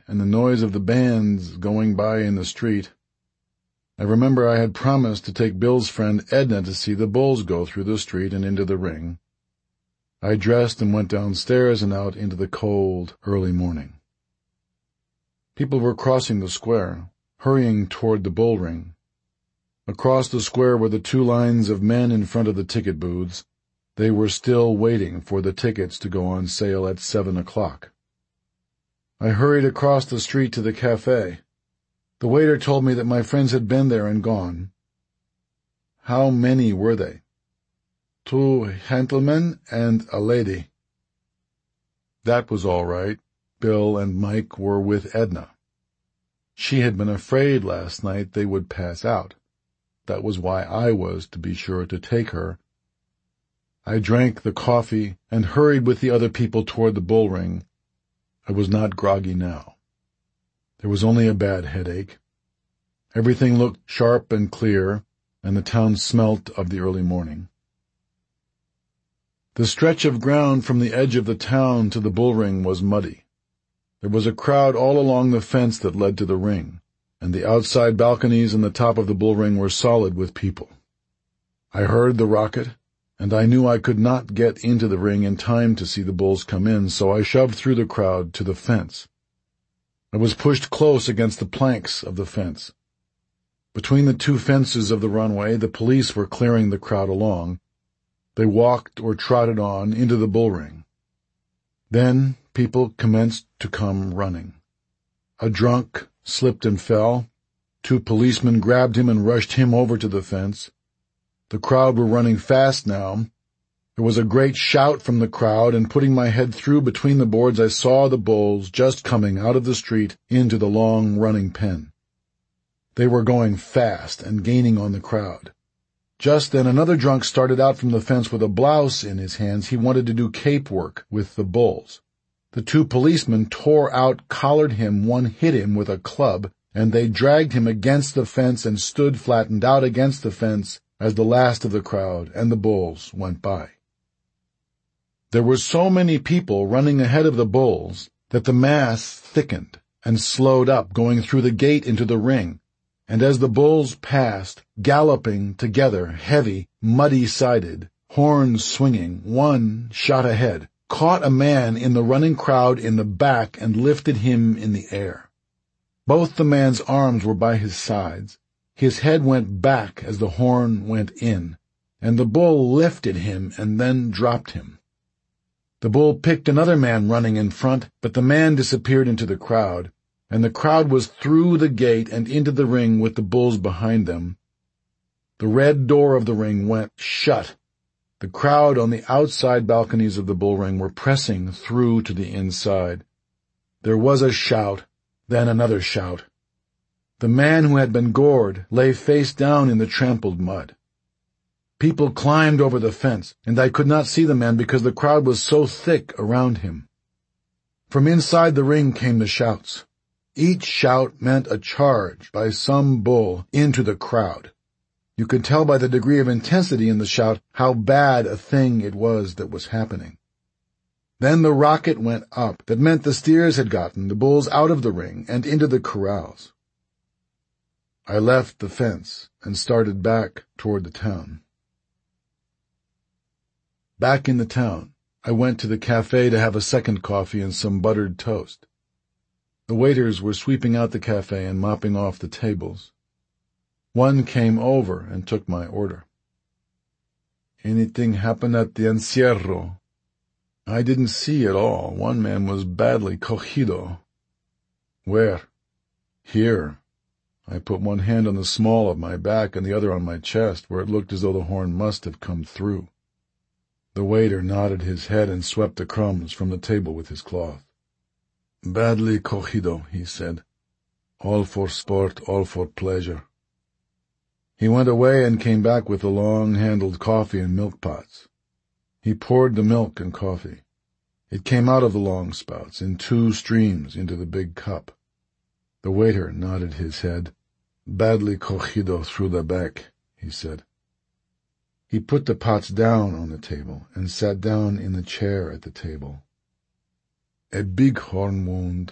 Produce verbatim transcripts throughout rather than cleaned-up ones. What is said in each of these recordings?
and the noise of the bands going by in the street. I remember I had promised to take Bill's friend Edna to see the bulls go through the street and into the ring. I dressed and went downstairs and out into the cold, early morning. People were crossing the square, hurrying toward the bull ring. Across the square were the two lines of men in front of the ticket booths. They were still waiting for the tickets to go on sale at seven o'clock. I hurried across the street to the cafe. The waiter told me that my friends had been there and gone. How many were they? Two gentlemen and a lady. That was all right. Bill and Mike were with Edna. She had been afraid last night they would pass out. That was why I was to be sure to take her. I drank the coffee and hurried with the other people toward the bull ring. I was not groggy now. There was only a bad headache. Everything looked sharp and clear, and the town smelt of the early morning. The stretch of ground from the edge of the town to the bull ring was muddy. There was a crowd all along the fence that led to the ring, and the outside balconies and the top of the bull ring were solid with people. I heard the rocket, and I knew I could not get into the ring in time to see the bulls come in, so I shoved through the crowd to the fence. I was pushed close against the planks of the fence. Between the two fences of the runway, the police were clearing the crowd along. They walked or trotted on into the bull ring. Then people commenced to come running. A drunk slipped and fell. Two policemen grabbed him and rushed him over to the fence. The crowd were running fast now. There was a great shout from the crowd, and putting my head through between the boards, I saw the bulls just coming out of the street into the long running pen. They were going fast and gaining on the crowd. Just then another drunk started out from the fence with a blouse in his hands. He wanted to do cape work with the bulls. The two policemen tore out, collared him, one hit him with a club, and they dragged him against the fence and stood flattened out against the fence as the last of the crowd and the bulls went by. There were so many people running ahead of the bulls that the mass thickened and slowed up, going through the gate into the ring, and as the bulls passed, galloping together, heavy, muddy-sided, horns swinging, one shot ahead, caught a man in the running crowd in the back and lifted him in the air. Both the man's arms were by his sides. His head went back as the horn went in, and the bull lifted him and then dropped him. The bull picked another man running in front, but the man disappeared into the crowd, and the crowd was through the gate and into the ring with the bulls behind them. The red door of the ring went shut. The crowd on the outside balconies of the bull ring were pressing through to the inside. There was a shout, then another shout. The man who had been gored lay face down in the trampled mud. People climbed over the fence, and I could not see the man because the crowd was so thick around him. From inside the ring came the shouts. Each shout meant a charge by some bull into the crowd. You could tell by the degree of intensity in the shout how bad a thing it was that was happening. Then the rocket went up. That meant the steers had gotten the bulls out of the ring and into the corrals. I left the fence and started back toward the town. Back in the town, I went to the cafe to have a second coffee and some buttered toast. The waiters were sweeping out the cafe and mopping off the tables. One came over and took my order. Anything happen at the encierro? I didn't see it all. One man was badly cogido. Where? Here. I put one hand on the small of my back and the other on my chest, where it looked as though the horn must have come through. The waiter nodded his head and swept the crumbs from the table with his cloth. Badly cogido, he said. All for sport, all for pleasure. He went away and came back with the long-handled coffee and milk pots. He poured the milk and coffee. It came out of the long spouts in two streams into the big cup. The waiter nodded his head. Badly cogido through the back, he said. He put the pots down on the table and sat down in the chair at the table. A big horn wound,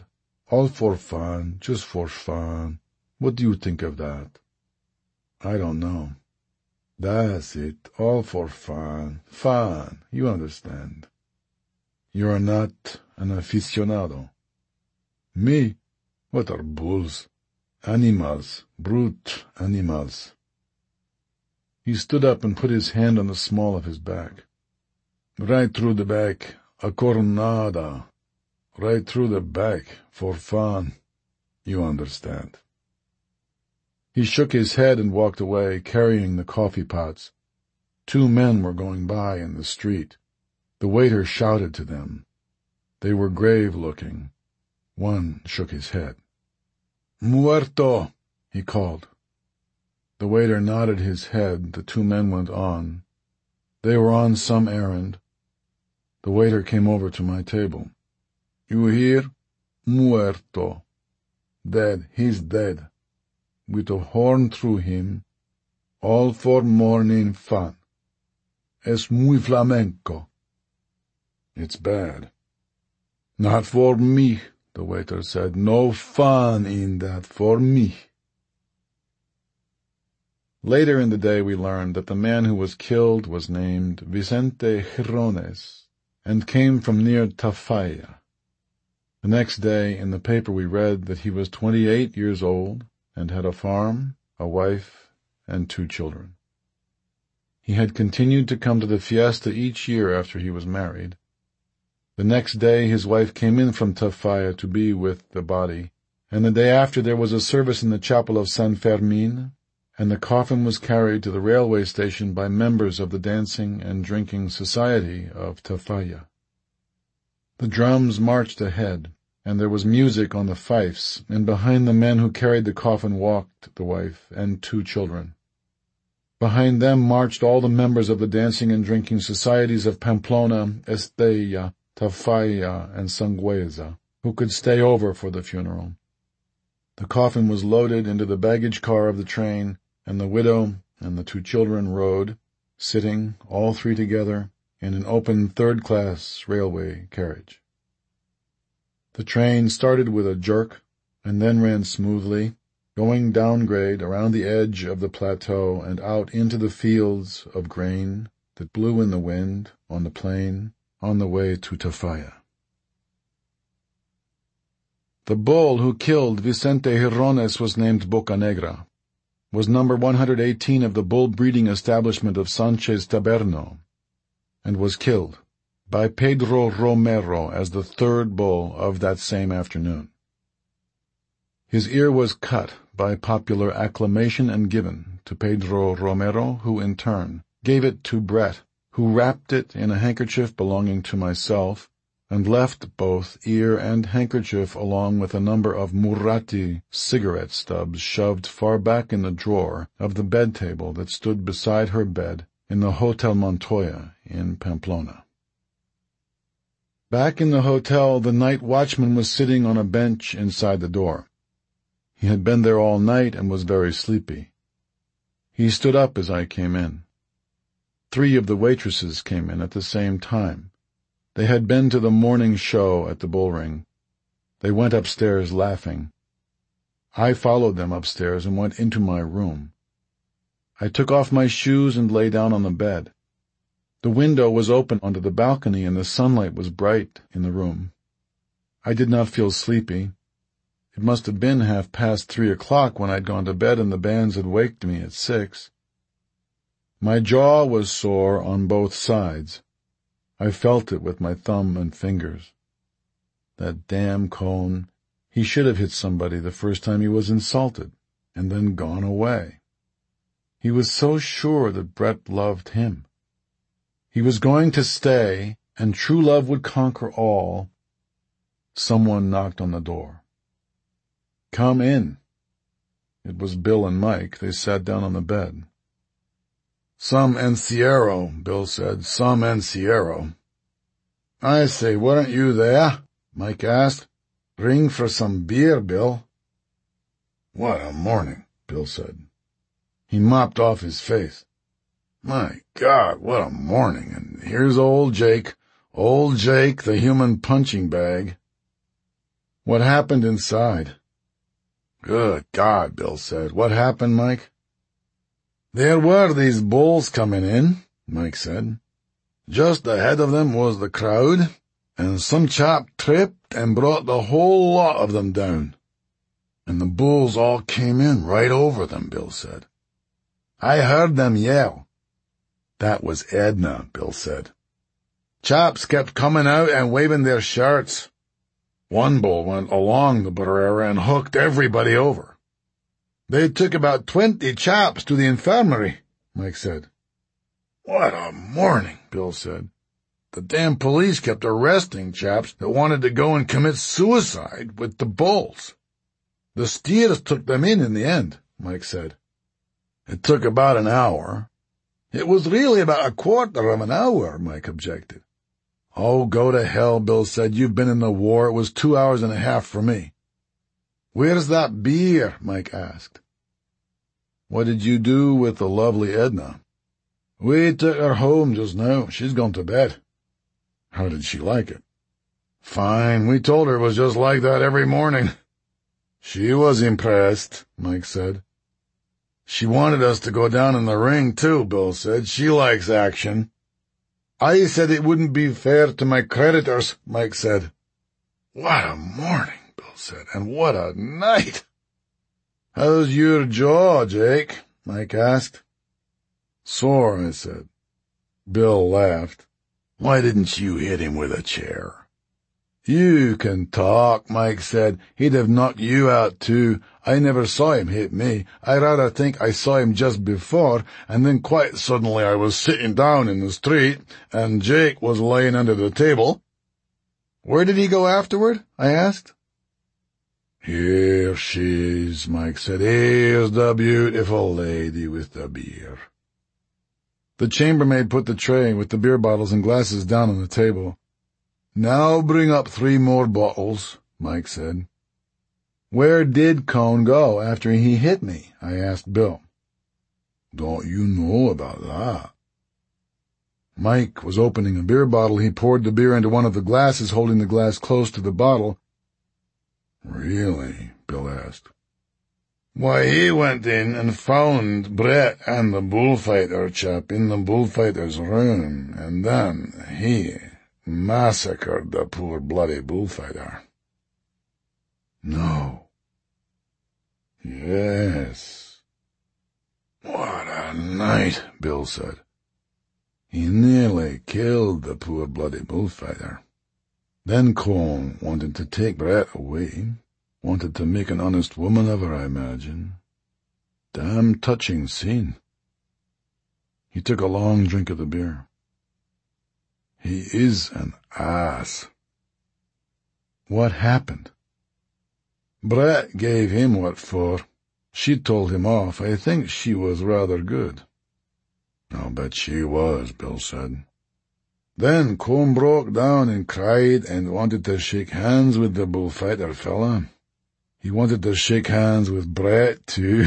All for fun, just for fun. What do you think of that? I don't know. That's it, all for fun. Fun, you understand. You are not an aficionado. Me? What are bulls? Animals, brute animals. He stood up and put his hand on the small of his back. Right through the back, a cornada. Right through the back, for fun. You understand. He shook his head and walked away, carrying the coffee pots. Two men were going by in the street. The waiter shouted to them. They were grave-looking. One shook his head. Muerto, he called. The waiter nodded his head. The two men went on. They were on some errand. The waiter came over to my table. You hear? Muerto. Dead. He's dead. With a horn through him. All for morning fun. Es muy flamenco. It's bad. Not for me, the waiter said. No fun in that for me. Later in the day we learned that the man who was killed was named Vicente Girones and came from near Tafalla. The next day in the paper we read that he was twenty-eight years old and had a farm, a wife, and two children. He had continued to come to the fiesta each year after he was married. The next day his wife came in from Tafalla to be with the body, and the day after there was a service in the chapel of San Fermin, and the coffin was carried to the railway station by members of the dancing and drinking society of Tafalla. The drums marched ahead, and there was music on the fifes, and behind the men who carried the coffin walked the wife and two children. Behind them marched all the members of the dancing and drinking societies of Pamplona, Estella, Tafalla, and Sangüesa, who could stay over for the funeral. The coffin was loaded into the baggage car of the train, and the widow and the two children rode, sitting, all three together, in an open third-class railway carriage. The train started with a jerk, and then ran smoothly, going downgrade around the edge of the plateau and out into the fields of grain that blew in the wind on the plain on the way to Tafalla. The bull who killed Vicente Girones was named Bocanegra, was number one hundred eighteen of the bull-breeding establishment of Sanchez Taberno, and was killed by Pedro Romero as the third bull of that same afternoon. His ear was cut by popular acclamation and given to Pedro Romero, who in turn gave it to Brett, who wrapped it in a handkerchief belonging to myself, and left both ear and handkerchief along with a number of Murati cigarette stubs shoved far back in the drawer of the bed table that stood beside her bed in the Hotel Montoya in Pamplona. Back in the hotel, the night watchman was sitting on a bench inside the door. He had been there all night and was very sleepy. He stood up as I came in. Three of the waitresses came in at the same time. They had been to the morning show at the Bullring. They went upstairs laughing. I followed them upstairs and went into my room. I took off my shoes and lay down on the bed. The window was open onto the balcony and the sunlight was bright in the room. I did not feel sleepy. It must have been half past three o'clock when I'd gone to bed and the bands had waked me at six. My jaw was sore on both sides. I felt it with my thumb and fingers. That damn Cohn, he should have hit somebody the first time he was insulted, and then gone away. He was so sure that Brett loved him. He was going to stay, and true love would conquer all. Someone knocked on the door. "Come in." It was Bill and Mike. They sat down on the bed. "Some encierro," Bill said. "Some encierro." "I say, weren't you there?" Mike asked. "Ring for some beer, Bill." "What a morning," Bill said. He mopped off his face. "My God, what a morning, and here's old Jake, old Jake, the human punching bag." What happened inside? Good God, Bill said. What happened, Mike? There were these bulls coming in, Mike said. Just ahead of them was the crowd, and some chap tripped and brought the whole lot of them down. And the bulls all came in right over them, Bill said. I heard them yell. That was Edna, Bill said. Chaps kept coming out and waving their shirts. One bull went along the barrera and hooked everybody over. They took about twenty chaps to the infirmary, Mike said. What a morning, Bill said. The damn police kept arresting chaps that wanted to go and commit suicide with the bulls. The steers took them in in the end, Mike said. It took about an hour. It was really about a quarter of an hour, Mike objected. Oh, go to hell, Bill said. You've been in the war. It was two hours and a half for me. Where's that beer? Mike asked. What did you do with the lovely Edna? We took her home just now. She's gone to bed. How did she like it? Fine. We told her it was just like that every morning. She was impressed, Mike said. She wanted us to go down in the ring, too, Bill said. She likes action. I said it wouldn't be fair to my creditors, Mike said. What a morning, Bill said, and what a night. How's your jaw, Jake? Mike asked. Sore, I said. Bill laughed. Why didn't you hit him with a chair? You can talk, Mike said. He'd have knocked you out, too. I never saw him hit me. I rather think I saw him just before, and then quite suddenly I was sitting down in the street, and Jake was laying under the table. Where did he go afterward? I asked. Here she is, Mike said. Here's the beautiful lady with the beer. The chambermaid put the tray with the beer bottles and glasses down on the table. Now bring up three more bottles, Mike said. Where did Cone go after he hit me? I asked Bill. Don't you know about that? Mike was opening a beer bottle. He poured the beer into one of the glasses, holding the glass close to the bottle. Really? Bill asked. Why, he went in and found Brett and the bullfighter chap in the bullfighter's room, and then he massacred the poor bloody bullfighter. No. Yes. What a night, Bill said. He nearly killed the poor bloody bullfighter. Then Cone wanted to take Brett away, wanted to make an honest woman of her, I imagine. Damn touching scene. He took a long drink of the beer. He is an ass. What happened? Brett gave him what for. She told him off. I think she was rather good. I'll bet she was, Bill said. Then Cone broke down and cried and wanted to shake hands with the bullfighter fella. He wanted to shake hands with Brett, too.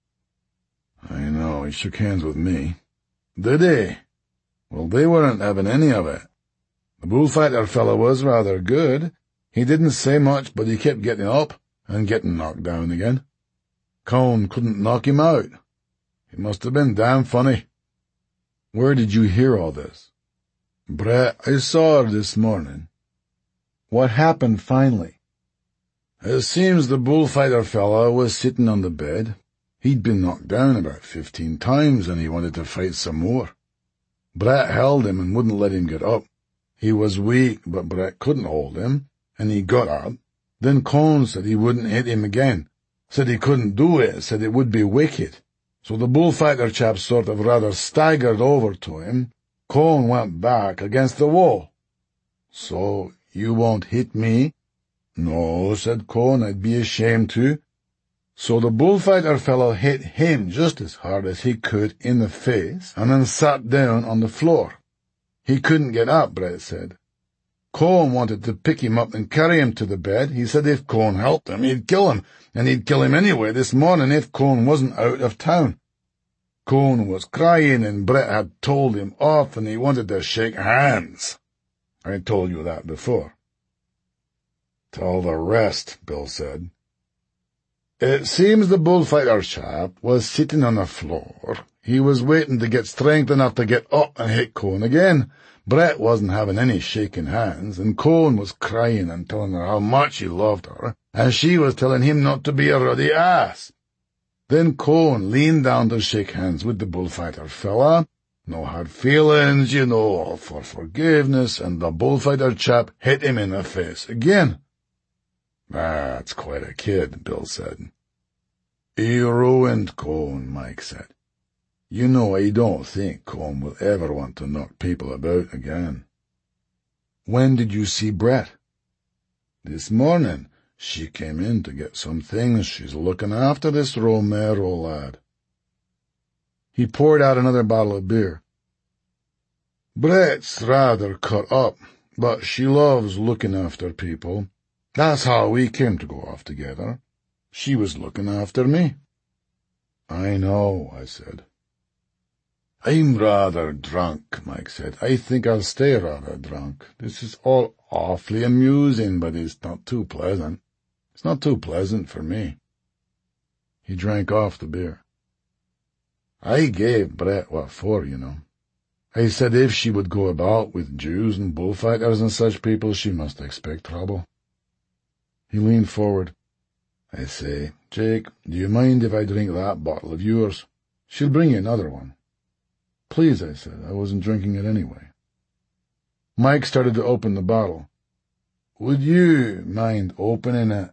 I know, he shook hands with me. Did he? Well, they weren't having any of it. The bullfighter fella was rather good. He didn't say much, but he kept getting up and getting knocked down again. Cone couldn't knock him out. It must have been damn funny. Where did you hear all this? Brett, I saw her this morning. What happened finally? It seems the bullfighter fella was sitting on the bed. He'd been knocked down about fifteen times, and he wanted to fight some more. Brett held him and wouldn't let him get up. He was weak, but Brett couldn't hold him, and he got up. Then Cone said he wouldn't hit him again, said he couldn't do it, said it would be wicked. So the bullfighter chap sort of rather staggered over to him. Cone went back against the wall. So, you won't hit me? No, said Cone, I'd be ashamed to. So the bullfighter fellow hit him just as hard as he could in the face, and then sat down on the floor. He couldn't get up, Brett said. Cone wanted to pick him up and carry him to the bed. He said if Cone helped him, he'd kill him, and he'd kill him anyway this morning if Cone wasn't out of town. Cone was crying, and Brett had told him off, and he wanted to shake hands. I told you that before. Tell the rest, Bill said. It seems the bullfighter chap was sitting on the floor. He was waiting to get strength enough to get up and hit Cohen again. Brett wasn't having any shaking hands, and Cohen was crying and telling her how much he loved her, and she was telling him not to be a ruddy ass. Then Cohen leaned down to shake hands with the bullfighter fella. No hard feelings, you know, all for forgiveness, and the bullfighter chap hit him in the face again. That's quite a kid, Bill said. He ruined Cohen, Mike said. You know, I don't think Cohen will ever want to knock people about again. When did you see Brett? This morning. She came in to get some things. She's looking after this Romero lad. He poured out another bottle of beer. Brett's rather cut up, but she loves looking after people. That's how we came to go off together. She was looking after me. I know, I said. I'm rather drunk, Mike said. I think I'll stay rather drunk. This is all awfully amusing, but it's not too pleasant. It's not too pleasant for me. He drank off the beer. I gave Brett what for, you know. I said if she would go about with Jews and bullfighters and such people, she must expect trouble. He leaned forward. I say, Jake, do you mind if I drink that bottle of yours? She'll bring you another one. Please, I said. I wasn't drinking it anyway. Mike started to open the bottle. Would you mind opening it?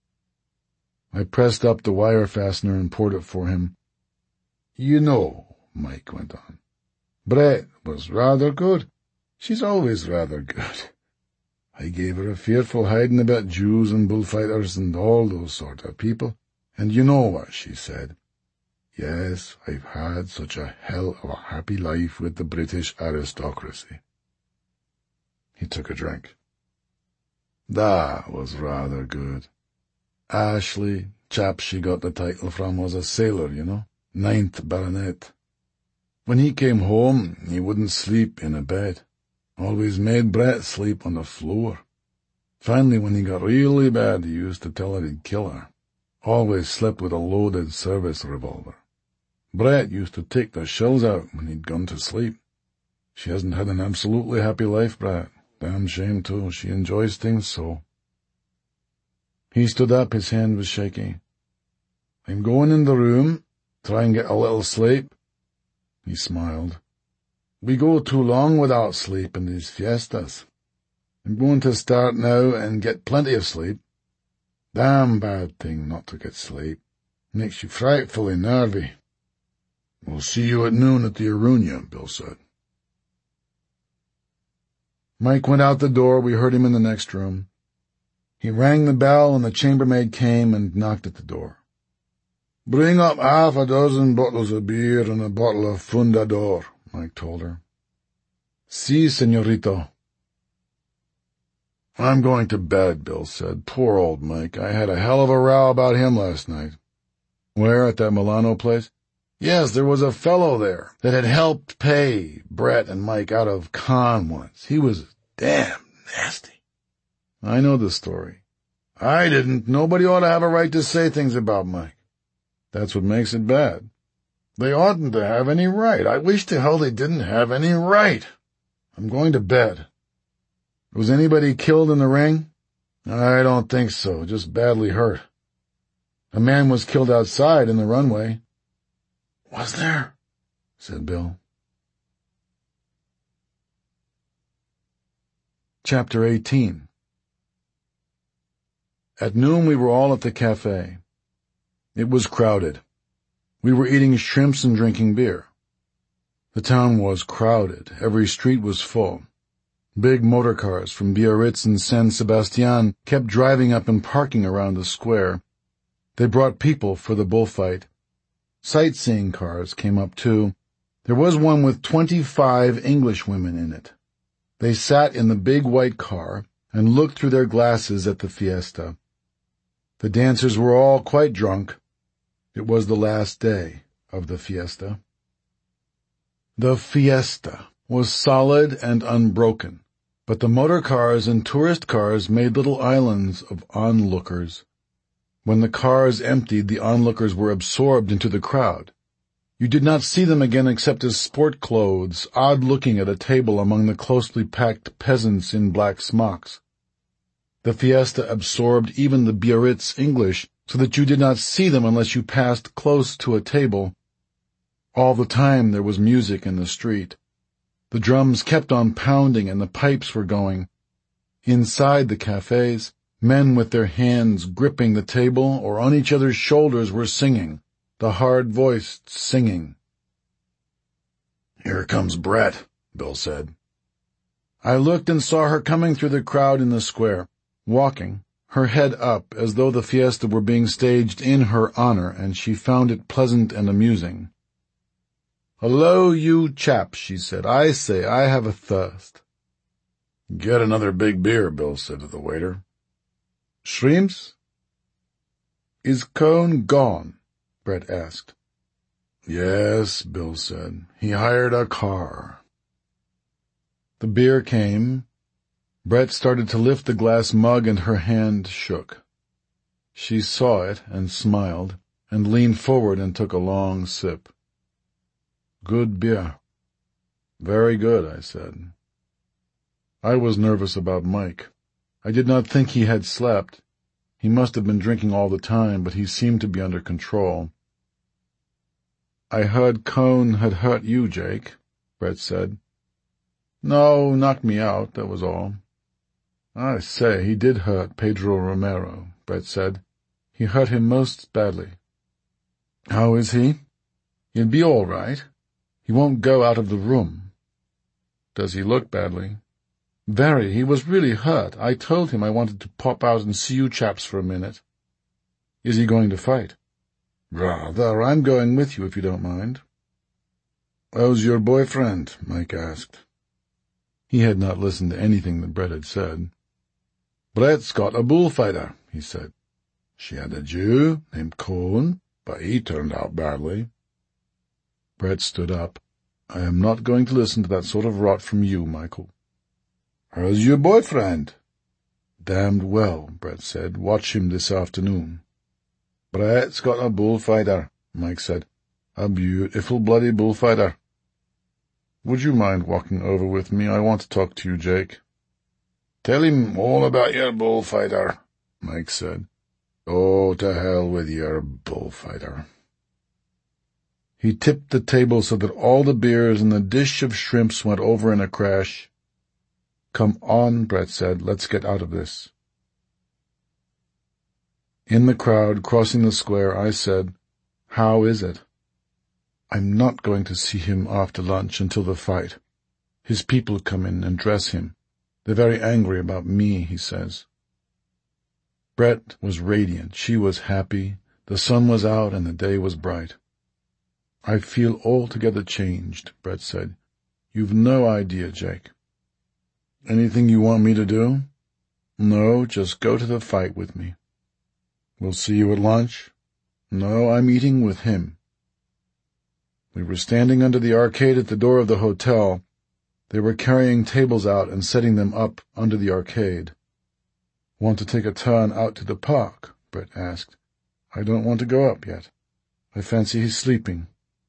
I pressed up the wire fastener and poured it for him. You know, Mike went on, Brett was rather good. She's always rather good. I gave her a fearful hiding about Jews and bullfighters and all those sort of people, and you know what she said. Yes, I've had such a hell of a happy life with the British aristocracy. He took a drink. That was rather good. Ashley, chap she got the title from, was a sailor, you know, ninth baronet. When he came home, he wouldn't sleep in a bed. Always made Brett sleep on the floor. Finally, when he got really bad, he used to tell her he'd kill her. Always slept with a loaded service revolver. Brett used to take the shells out when he'd gone to sleep. She hasn't had an absolutely happy life, Brett. Damn shame, too. She enjoys things so. He stood up, his hand was shaking. I'm going in the room, try and get a little sleep. He smiled. We go too long without sleep in these fiestas. I'm going to start now and get plenty of sleep. Damn bad thing not to get sleep. Makes you frightfully nervy. We'll see you at noon at the Arunia, Bill said. Mike went out the door. We heard him in the next room. He rang the bell, and the chambermaid came and knocked at the door. Bring up half a dozen bottles of beer and a bottle of Fundador, Mike told her. Si, señorito. I'm going to bed, Bill said. Poor old Mike. I had a hell of a row about him last night. Where, at that Milano place? Yes, there was a fellow there that had helped pay Brett and Mike out of con once. He was damn nasty. I know the story. I didn't. Nobody ought to have a right to say things about Mike. That's what makes it bad. They oughtn't to have any right. I wish to hell they didn't have any right. I'm going to bed. Was anybody killed in the ring? I don't think so, just badly hurt. A man was killed outside in the runway. Was there? Said Bill. Chapter eighteen. At noon we were all at the cafe. It was crowded. We were eating shrimps and drinking beer. The town was crowded. Every street was full. Big motor cars from Biarritz and San Sebastian kept driving up and parking around the square. They brought people for the bullfight. Sightseeing cars came up too. There was one with twenty-five English women in it. They sat in the big white car and looked through their glasses at the fiesta. The dancers were all quite drunk. It was the last day of the fiesta. The fiesta was solid and unbroken. But the motor cars and tourist cars made little islands of onlookers. When the cars emptied, the onlookers were absorbed into the crowd. You did not see them again except as sport clothes, odd-looking at a table among the closely packed peasants in black smocks. The fiesta absorbed even the Biarritz English, so that you did not see them unless you passed close to a table. All the time there was music in the street. The drums kept on pounding and the pipes were going. Inside the cafes, men with their hands gripping the table or on each other's shoulders were singing, the hard-voiced singing. "Here comes Brett," Bill said. I looked and saw her coming through the crowd in the square, walking, her head up as though the fiesta were being staged in her honor, and she found it pleasant and amusing. "Hello, you chaps," she said. "I say, I have a thirst." "Get another big beer," Bill said to the waiter. "Shrimps?" "Is Cohn gone?" Brett asked. "Yes," Bill said. "He hired a car." The beer came. Brett started to lift the glass mug and her hand shook. She saw it and smiled, and leaned forward and took a long sip. "Good beer." "Very good," I said. I was nervous about Mike. I did not think he had slept. He must have been drinking all the time, but he seemed to be under control. "I heard Cohn had hurt you, Jake," Brett said. "No, knocked me out, that was all." "I say, he did hurt Pedro Romero," Brett said. "He hurt him most badly." "How is he?" "He'll be all right. He won't go out of the room." "Does he look badly?" "Very. He was really hurt. I told him I wanted to pop out and see you chaps for a minute." "Is he going to fight?" "Rather. I'm going with you if you don't mind." "How's your boyfriend?" Mike asked. He had not listened to anything that Brett had said. "Brett's got a bullfighter," he said. "She had a Jew named Cohn, but he turned out badly." Brett stood up. "I am not going to listen to that sort of rot from you, Michael." "How's your boyfriend?" "Damned well," Brett said. "Watch him this afternoon." "Brett's got a bullfighter," Mike said. "A beautiful bloody bullfighter." "Would you mind walking over with me? I want to talk to you, Jake." "Tell him all about your bullfighter," Mike said. "Oh, to hell with your bullfighter." He tipped the table so that all the beers and the dish of shrimps went over in a crash. "Come on," Brett said. "Let's get out of this." In the crowd crossing the square, I said, "How is it?" "I'm not going to see him after lunch until the fight. His people come in and dress him. They're very angry about me, he says." Brett was radiant. She was happy. The sun was out and the day was bright. "I feel altogether changed," Brett said. "You've no idea, Jake." "Anything you want me to do?" "No, just go to the fight with me." "We'll see you at lunch?" "No, I'm eating with him." We were standing under the arcade at the door of the hotel. They were carrying tables out and setting them up under the arcade. "Want to take a turn out to the park?" Brett asked. "I don't want to go up yet. I fancy he's sleeping."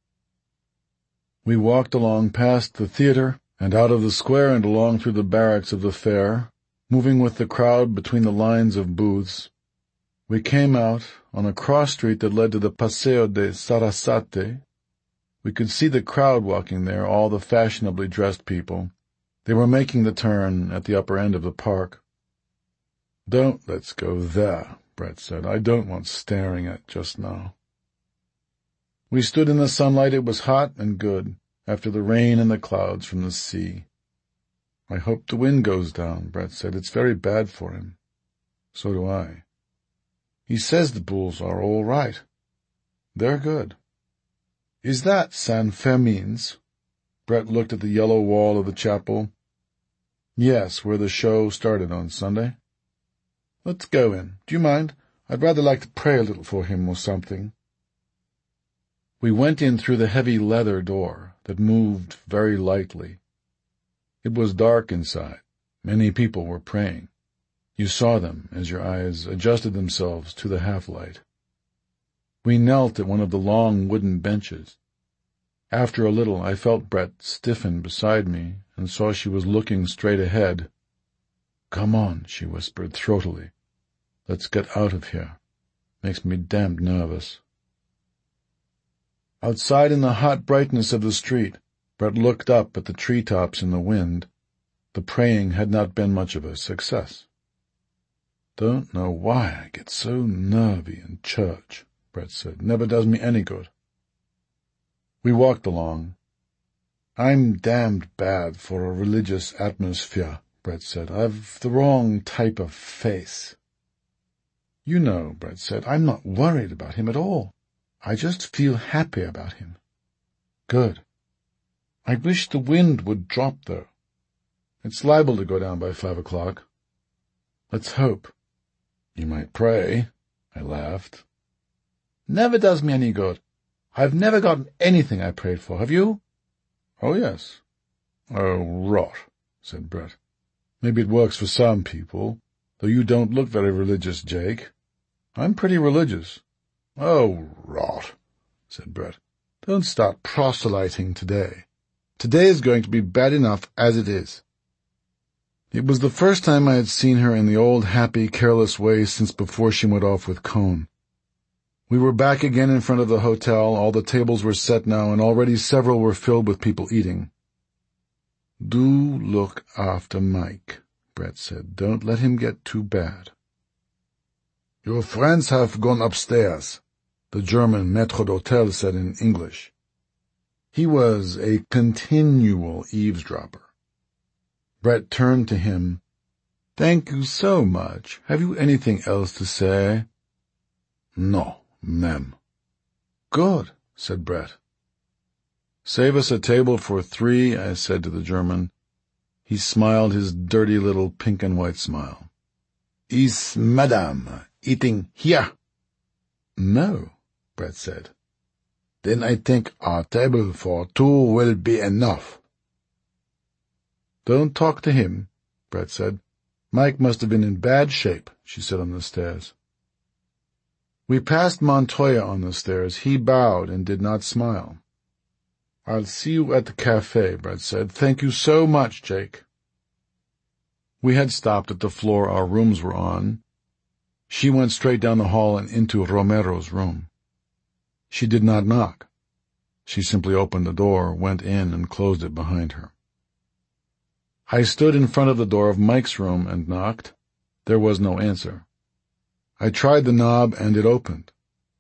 We walked along past the theater and out of the square and along through the barracks of the fair, moving with the crowd between the lines of booths. We came out on a cross-street that led to the Paseo de Sarasate. We could see the crowd walking there, all the fashionably dressed people. They were making the turn at the upper end of the park. "Don't let's go there," Brett said. "I don't want staring at just now." We stood in the sunlight. It was hot and good, after the rain and the clouds from the sea. "I hope the wind goes down," Brett said. "It's very bad for him." "So do I." "He says the bulls are all right." "They're good." "Is that San Fermin's?" Brett looked at the yellow wall of the chapel. "Yes, where the show started on Sunday." "Let's go in. Do you mind? I'd rather like to pray a little for him or something." We went in through the heavy leather door that moved very lightly. It was dark inside. Many people were praying. You saw them as your eyes adjusted themselves to the half-light. We knelt at one of the long wooden benches. After a little, I felt Brett stiffen beside me and saw she was looking straight ahead. "Come on," she whispered throatily. "Let's get out of here. Makes me damned nervous." Outside in the hot brightness of the street, Brett looked up at the treetops in the wind. The praying had not been much of a success. "Don't know why I get so nervy in church," Brett said. "Never does me any good." We walked along. "I'm damned bad for a religious atmosphere," Brett said. "I've the wrong type of face." "You know," Brett said, "I'm not worried about him at all. I just feel happy about him." "Good. I wish the wind would drop, though. It's liable to go down by five o'clock. Let's hope." "You might pray," I laughed. "Never does me any good. I've never gotten anything I prayed for. Have you?" "Oh, yes." "Oh, rot," said Brett. "Maybe it works for some people, though you don't look very religious, Jake." "I'm pretty religious." "Oh, rot," said Brett. "Don't start proselyting today. Today is going to be bad enough as it is." It was the first time I had seen her in the old happy, careless way since before she went off with Cone. We were back again in front of the hotel. All the tables were set now, and already several were filled with people eating. "Do look after Mike," Brett said. "Don't let him get too bad." "Your friends have gone upstairs," the German maître d'hôtel said in English. He was a continual eavesdropper. Brett turned to him. "Thank you so much. Have you anything else to say?" "No, ma'am." "Good," said Brett. "Save us a table for three," I said to the German. He smiled his dirty little pink and white smile. "Is Madame eating here?" "No," Brett said. "Then I think our table for two will be enough." "Don't talk to him," Brett said. "Mike must have been in bad shape," she said on the stairs. We passed Montoya on the stairs. He bowed and did not smile. "I'll see you at the cafe," Brett said. "Thank you so much, Jake." We had stopped at the floor our rooms were on. She went straight down the hall and into Romero's room. She did not knock. She simply opened the door, went in, and closed it behind her. I stood in front of the door of Mike's room and knocked. There was no answer. I tried the knob, and it opened.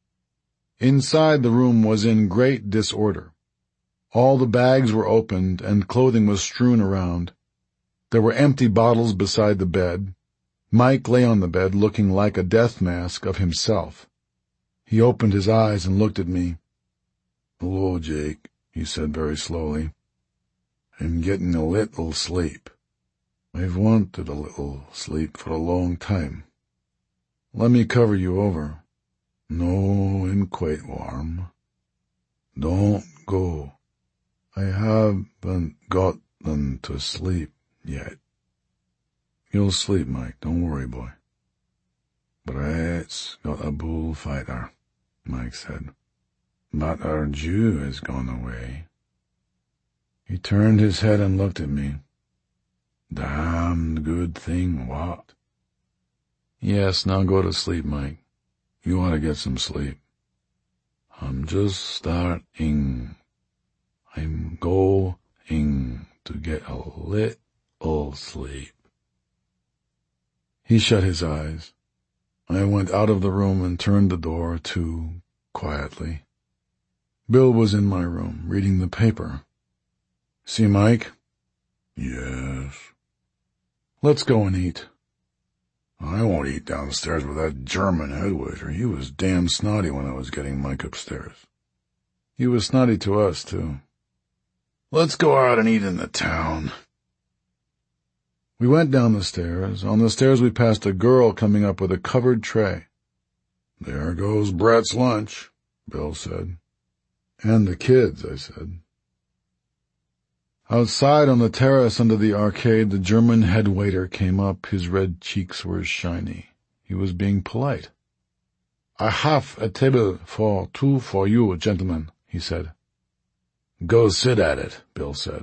Inside, the room was in great disorder. All the bags were opened, and clothing was strewn around. There were empty bottles beside the bed. Mike lay on the bed, looking like a death mask of himself. He opened his eyes and looked at me. "Hello, Jake," he said very slowly. "I'm getting a little sleep. I've wanted a little sleep for a long time. Let me cover you over." "No, I'm quite warm." "Don't go. I haven't gotten to sleep yet." "You'll sleep, Mike. Don't worry, boy." "Brett's got a bullfighter," Mike said. "But our Jew has gone away." He turned his head and looked at me. "Damned good thing, what?" "Yes, now go to sleep, Mike. You ought to get some sleep." "I'm just starting. I'm going to get a little sleep." He shut his eyes. I went out of the room and turned the door to, quietly. Bill was in my room, reading the paper. "See Mike?" "Yes." "Let's go and eat." "I won't eat downstairs with that German headwaiter. He was damn snotty when I was getting Mike upstairs." "He was snotty to us, too." "Let's go out and eat in the town." We went down the stairs. On the stairs we passed a girl coming up with a covered tray. "There goes Brett's lunch," Bill said. "And the kids," I said. Outside on the terrace under the arcade, the German head waiter came up. His red cheeks were shiny. He was being polite. "I have a table for two for you, gentlemen," he said. "Go sit at it," Bill said.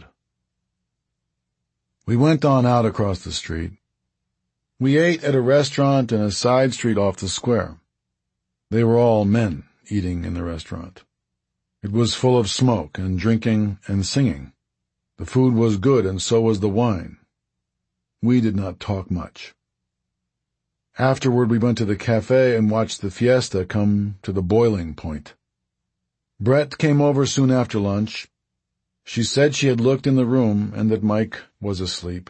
We went on out across the street. We ate at a restaurant in a side street off the square. They were all men eating in the restaurant. It was full of smoke and drinking and singing. The food was good, and so was the wine. We did not talk much. Afterward we went to the cafe and watched the fiesta come to the boiling point. Brett came over soon after lunch. She said she had looked in the room and that Mike was asleep.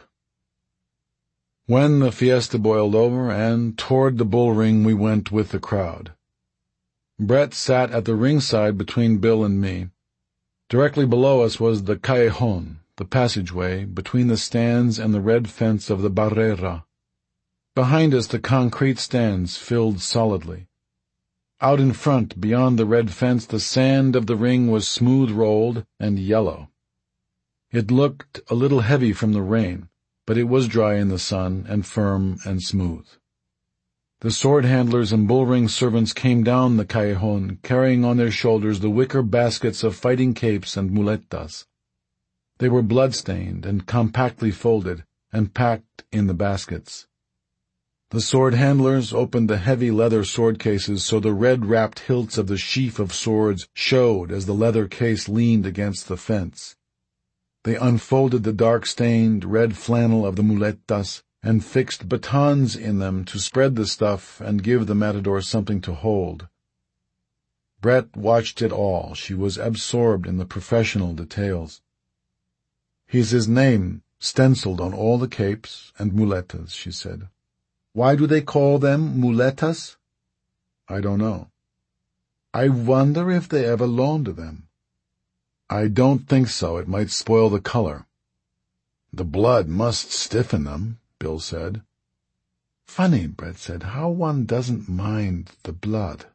When the fiesta boiled over, and toward the bull ring we went with the crowd. Brett sat at the ringside between Bill and me. Directly below us was the callejon, the passageway, between the stands and the red fence of the barrera. Behind us the concrete stands filled solidly. Out in front, beyond the red fence, the sand of the ring was smooth-rolled and yellow. It looked a little heavy from the rain, but it was dry in the sun and firm and smooth. The sword handlers and bull-ring servants came down the callejon, carrying on their shoulders the wicker baskets of fighting capes and muletas. They were blood-stained and compactly folded and packed in the baskets. The sword handlers opened the heavy leather sword cases so the red-wrapped hilts of the sheaf of swords showed as the leather case leaned against the fence. They unfolded the dark-stained red flannel of the muletas and fixed batons in them to spread the stuff and give the matador something to hold. Brett watched it all. She was absorbed in the professional details. "He's his name stenciled on all the capes and muletas," she said. "Why do they call them muletas?" "I don't know." "I wonder if they ever launder them." "I don't think so. It might spoil the color." "The blood must stiffen them," Bill said. "Funny," Brett said, "how one doesn't mind the blood."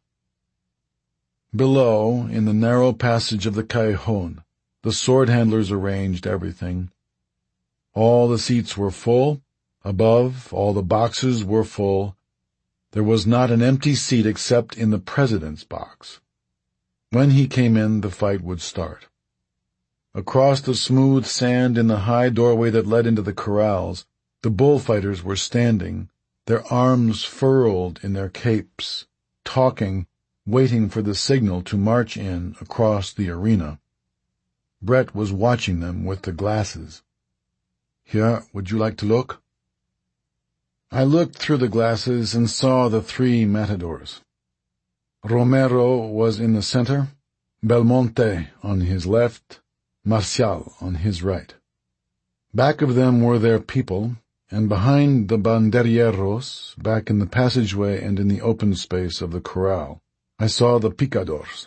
Below, in the narrow passage of the callejon, the sword handlers arranged everything. All the seats were full. Above, all the boxes were full. There was not an empty seat except in the president's box. When he came in, the fight would start. Across the smooth sand in the high doorway that led into the corrals, the bullfighters were standing, their arms furled in their capes, talking, waiting for the signal to march in across the arena. Brett was watching them with the glasses. "Here, would you like to look?" I looked through the glasses and saw the three matadors. Romero was in the center, Belmonte on his left, Marcial on his right. Back of them were their people, and behind the banderilleros, back in the passageway and in the open space of the corral, I saw the picadors.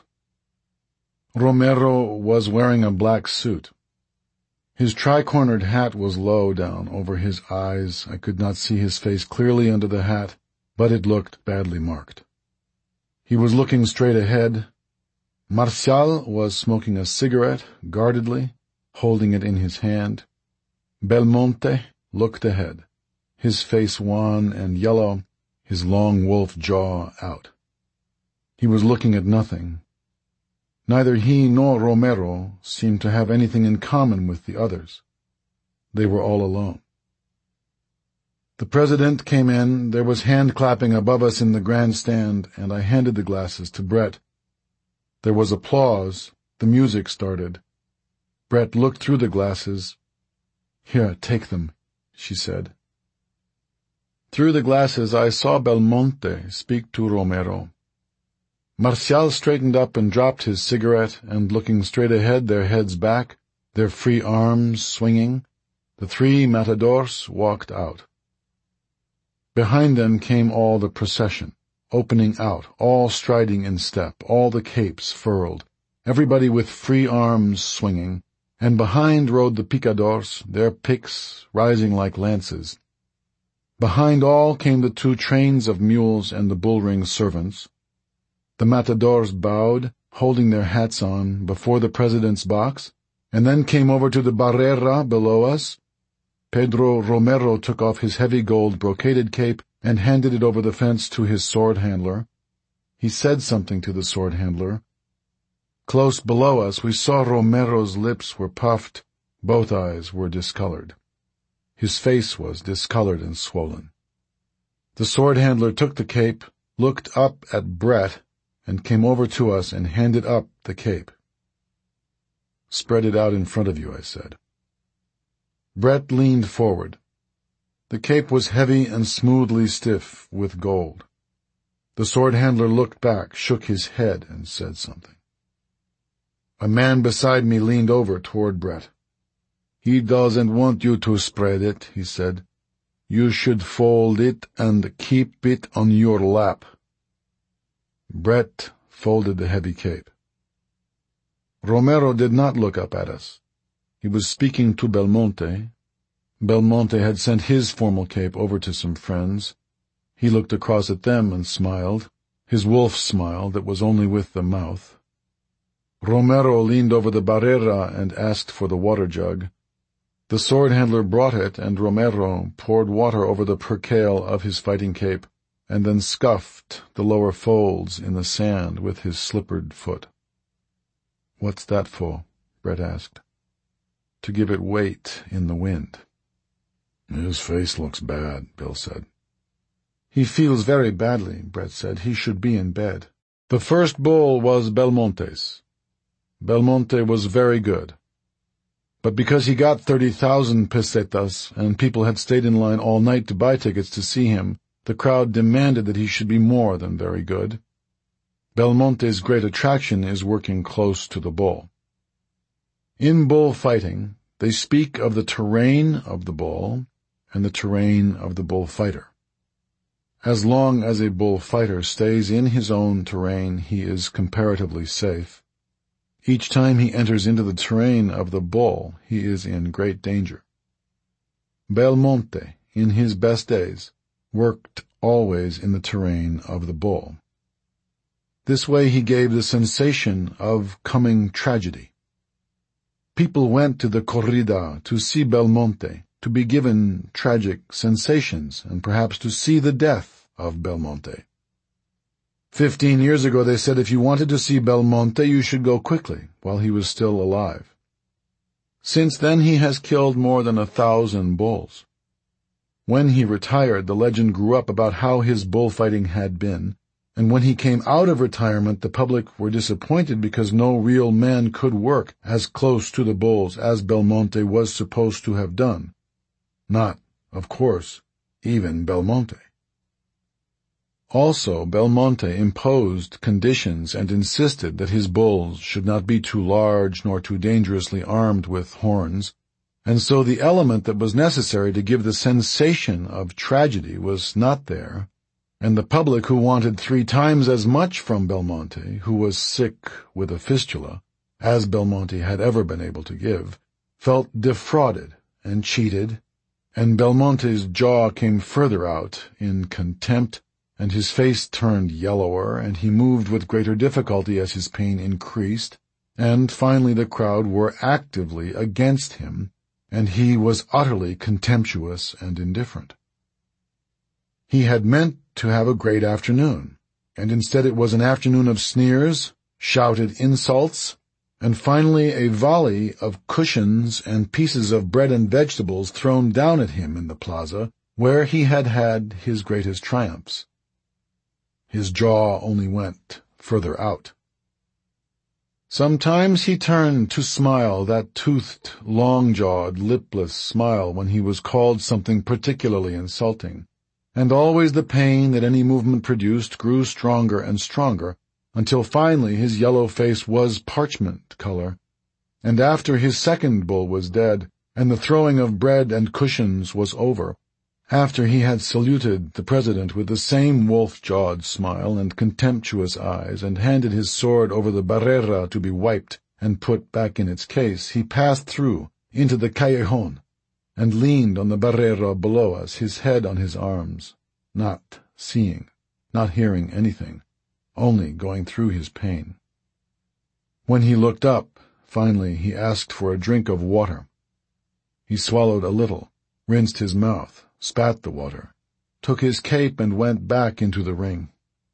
Romero was wearing a black suit. His tri-cornered hat was low down over his eyes. I could not see his face clearly under the hat, but it looked badly marked. He was looking straight ahead. Marcial was smoking a cigarette, guardedly, holding it in his hand. Belmonte looked ahead, his face wan and yellow, his long wolf jaw out. He was looking at nothing. Neither he nor Romero seemed to have anything in common with the others. They were all alone. The president came in. There was hand-clapping above us in the grandstand, and I handed the glasses to Brett. There was applause. The music started. Brett looked through the glasses. "Here, take them," she said. Through the glasses I saw Belmonte speak to Romero. Marcial straightened up and dropped his cigarette, and looking straight ahead, their heads back, their free arms swinging, the three matadors walked out. Behind them came all the procession, opening out, all striding in step, all the capes furled, everybody with free arms swinging, and behind rode the picadors, their picks rising like lances. Behind all came the two trains of mules and the bull-ring servants. The matadors bowed, holding their hats on, before the president's box, and then came over to the barrera below us. Pedro Romero took off his heavy gold brocaded cape and handed it over the fence to his sword handler. He said something to the sword handler. Close below us, we saw Romero's lips were puffed, both eyes were discolored. His face was discolored and swollen. The sword handler took the cape, looked up at Brett, and came over to us and handed up the cape. "Spread it out in front of you," I said. Brett leaned forward. The cape was heavy and smoothly stiff with gold. The sword handler looked back, shook his head, and said something. A man beside me leaned over toward Brett. "He doesn't want you to spread it," he said. "You should fold it and keep it on your lap." Brett folded the heavy cape. Romero did not look up at us. He was speaking to Belmonte. Belmonte had sent his formal cape over to some friends. He looked across at them and smiled, his wolf smile that was only with the mouth. Romero leaned over the barrera and asked for the water jug. The sword handler brought it, and Romero poured water over the percale of his fighting cape, and then scuffed the lower folds in the sand with his slippered foot. "What's that for?" Brett asked. "To give it weight in the wind." "His face looks bad," Bill said. "He feels very badly," Brett said. "He should be in bed." The first bull was Belmonte's. Belmonte was very good. But because he got thirty thousand pesetas and people had stayed in line all night to buy tickets to see him, the crowd demanded that he should be more than very good. Belmonte's great attraction is working close to the bull. In bullfighting, they speak of the terrain of the bull and the terrain of the bullfighter. As long as a bullfighter stays in his own terrain, he is comparatively safe. Each time he enters into the terrain of the bull, he is in great danger. Belmonte, in his best days, worked always in the terrain of the bull. This way he gave the sensation of coming tragedy. People went to the corrida to see Belmonte, to be given tragic sensations, and perhaps to see the death of Belmonte. Fifteen years ago they said if you wanted to see Belmonte, you should go quickly, while he was still alive. Since then he has killed more than a thousand bulls. When he retired, the legend grew up about how his bullfighting had been, and when he came out of retirement, the public were disappointed because no real man could work as close to the bulls as Belmonte was supposed to have done. Not, of course, even Belmonte. Also, Belmonte imposed conditions and insisted that his bulls should not be too large nor too dangerously armed with horns, and so the element that was necessary to give the sensation of tragedy was not there, and the public who wanted three times as much from Belmonte, who was sick with a fistula, as Belmonte had ever been able to give, felt defrauded and cheated, and Belmonte's jaw came further out in contempt, and his face turned yellower, and he moved with greater difficulty as his pain increased, and finally the crowd were actively against him, and he was utterly contemptuous and indifferent. He had meant to have a great afternoon, and instead it was an afternoon of sneers, shouted insults, and finally a volley of cushions and pieces of bread and vegetables thrown down at him in the plaza, where he had had his greatest triumphs. His jaw only went further out. Sometimes he turned to smile, that toothed, long-jawed, lipless smile when he was called something particularly insulting, and always the pain that any movement produced grew stronger and stronger, until finally his yellow face was parchment color, and after his second bull was dead, and the throwing of bread and cushions was over, after he had saluted the president with the same wolf-jawed smile and contemptuous eyes, and handed his sword over the barrera to be wiped and put back in its case, he passed through into the callejon, and leaned on the barrera below us, his head on his arms, not seeing, not hearing anything, only going through his pain. When he looked up, Finally, he asked for a drink of water. He swallowed a little, rinsed his mouth, spat the water, took his cape and went back into the ring.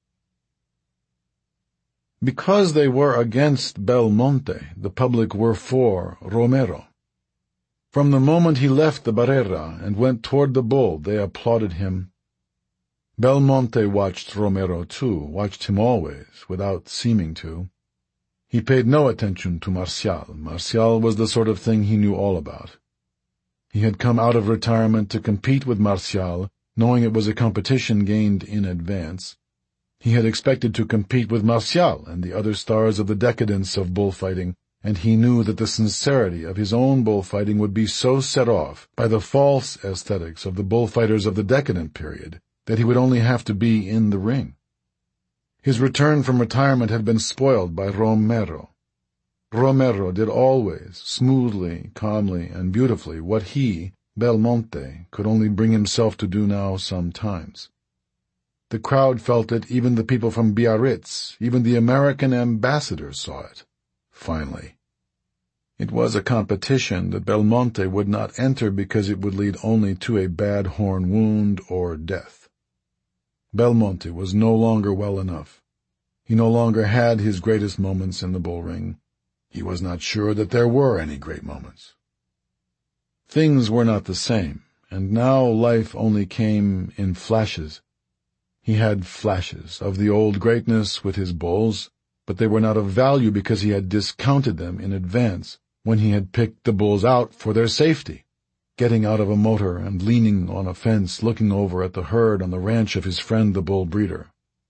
Because they were against Belmonte, the public were for Romero. From the moment he left the barrera and went toward the bull, they applauded him. Belmonte watched Romero too, watched him always, without seeming to. He paid no attention to Marcial. Marcial was the sort of thing he knew all about. He had come out of retirement to compete with Marcial, knowing it was a competition gained in advance. He had expected to compete with Marcial and the other stars of the decadence of bullfighting, and he knew that the sincerity of his own bullfighting would be so set off by the false aesthetics of the bullfighters of the decadent period that he would only have to be in the ring. His return from retirement had been spoiled by Romero. Romero did always, smoothly, calmly, and beautifully what he, Belmonte, could only bring himself to do now sometimes. The crowd felt it, even the people from Biarritz, even the American ambassador saw it. Finally. It was a competition that Belmonte would not enter because it would lead only to a bad horn wound or death. Belmonte was no longer well enough. He no longer had his greatest moments in the bullring. He was not sure that there were any great moments. Things were not the same, and now life only came in flashes. He had flashes of the old greatness with his bulls, but they were not of value because he had discounted them in advance when he had picked the bulls out for their safety, getting out of a motor and leaning on a fence, looking over at the herd on the ranch of his friend the bull breeder.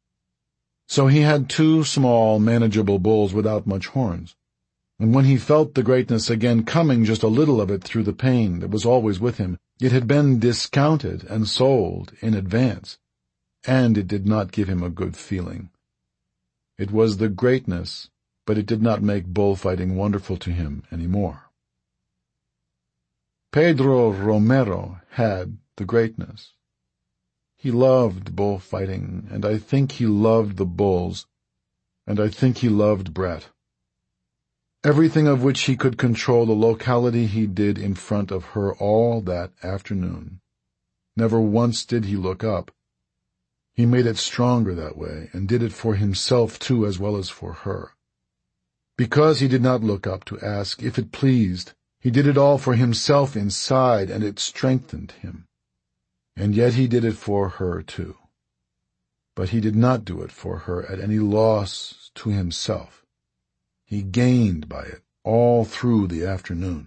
So he had two small, manageable bulls without much horns, and when he felt the greatness again coming, just a little of it through the pain that was always with him, it had been discounted and sold in advance, and it did not give him a good feeling. It was the greatness, but it did not make bullfighting wonderful to him any more. Pedro Romero had the greatness. He loved bullfighting, and I think he loved the bulls, and I think he loved Brett. Everything of which he could control the locality he did in front of her all that afternoon. Never once did he look up. He made it stronger that way, and did it for himself too as well as for her. Because he did not look up to ask if it pleased, he did it all for himself inside, and it strengthened him. And yet he did it for her too. But he did not do it for her at any loss to himself. He gained by it all through the afternoon.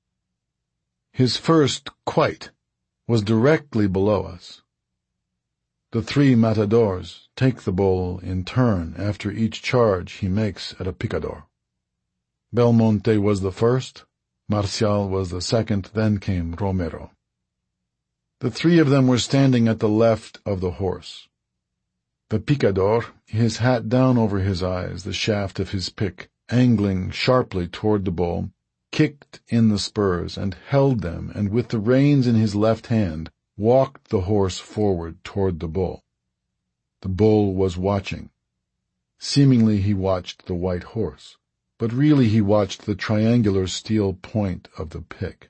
His first quite was directly below us. The three matadors take the bull in turn after each charge he makes at a picador. Belmonte was the first, Marcial was the second, then came Romero. The three of them were standing at the left of the horse. The picador, his hat down over his eyes, the shaft of his pick angling sharply toward the bull, kicked in the spurs and held them, and with the reins in his left hand, walked the horse forward toward the bull. The bull was watching. Seemingly he watched the white horse, but really he watched the triangular steel point of the pick.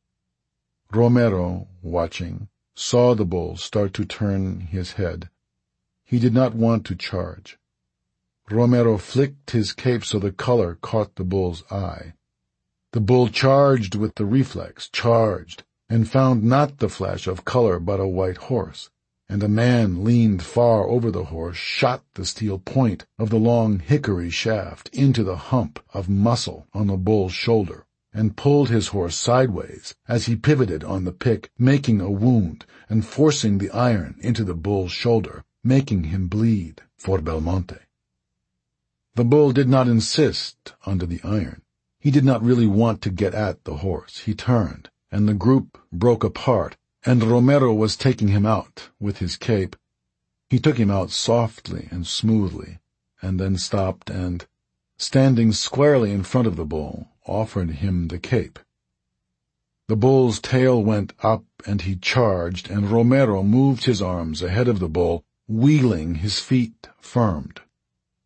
Romero, watching, saw the bull start to turn his head. He did not want to charge. Romero flicked his cape so the color caught the bull's eye. The bull charged with the reflex, charged, and found not the flash of color but a white horse, and a man leaned far over the horse, shot the steel point of the long hickory shaft into the hump of muscle on the bull's shoulder, and pulled his horse sideways as he pivoted on the pick, making a wound and forcing the iron into the bull's shoulder, making him bleed for Belmonte. The bull did not insist under the iron. He did not really want to get at the horse. He turned, and the group broke apart, and Romero was taking him out with his cape. He took him out softly and smoothly, and then stopped and, standing squarely in front of the bull, offered him the cape. The bull's tail went up, and he charged, and Romero moved his arms ahead of the bull, wheeling his feet firmed.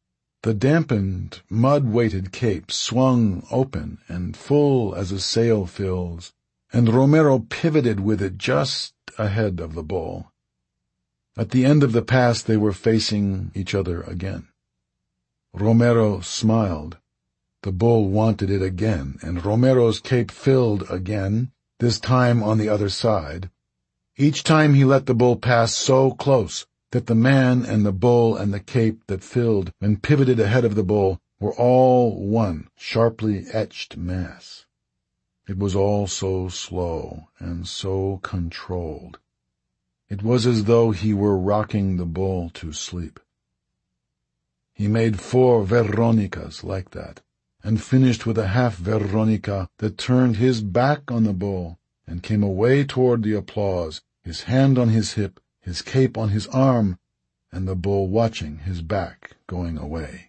The dampened, mud-weighted cape swung open and full as a sail fills, and Romero pivoted with it just ahead of the bull. At the end of the pass they were facing each other again. Romero smiled. The bull wanted it again, and Romero's cape filled again, this time on the other side. Each time he let the bull pass so close that the man and the bull and the cape that filled and pivoted ahead of the bull were all one sharply etched mass. It was all so slow and so controlled. It was as though he were rocking the bull to sleep. He made four Veronicas like that, and finished with a half Veronica that turned his back on the bull and came away toward the applause, his hand on his hip, his cape on his arm, and the bull watching his back going away.